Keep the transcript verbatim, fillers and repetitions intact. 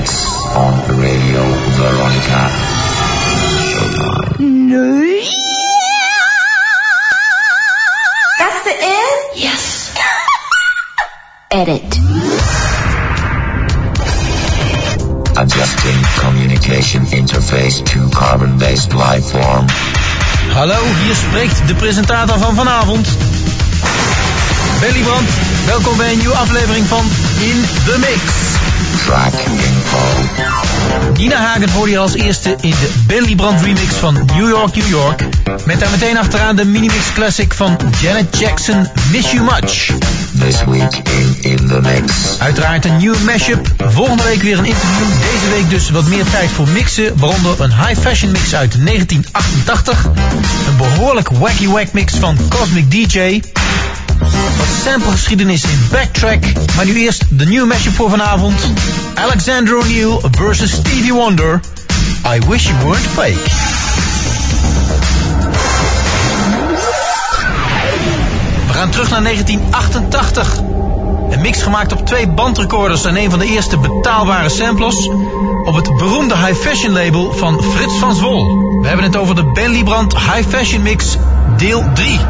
mix on Radio Veronica. Showtime. Nee. That's the end? Yes. Edit. Adjusting communication interface to carbon-based lifeform. Hallo, hier spreekt de presentator van vanavond. Benny Brand, welkom bij een nieuwe aflevering van In The Mix. Track info. Nina Hagen hoorde je als eerste in de Benny Brand remix van New York, New York. Met daar meteen achteraan de minimix classic van Janet Jackson, Miss You Much. This week in In The Mix. Uiteraard een nieuwe mashup. Volgende week weer een interview. Deze week dus wat meer tijd voor mixen. Waaronder een high fashion mix uit negentien achtentachtig. Een behoorlijk wacky wack mix van Cosmic D J. Wat samplegeschiedenis in Backtrack. Maar nu eerst de nieuwe mashup voor vanavond. Alexander O'Neal versus Stevie Wonder. I Wish You Weren't Fake. We gaan terug naar negentien achtentachtig. Een mix gemaakt op twee bandrecorders en een van de eerste betaalbare samplers. Op het beroemde high fashion label van Frits van Zwol. We hebben het over de Ben Liebrand High Fashion Mix deel drie.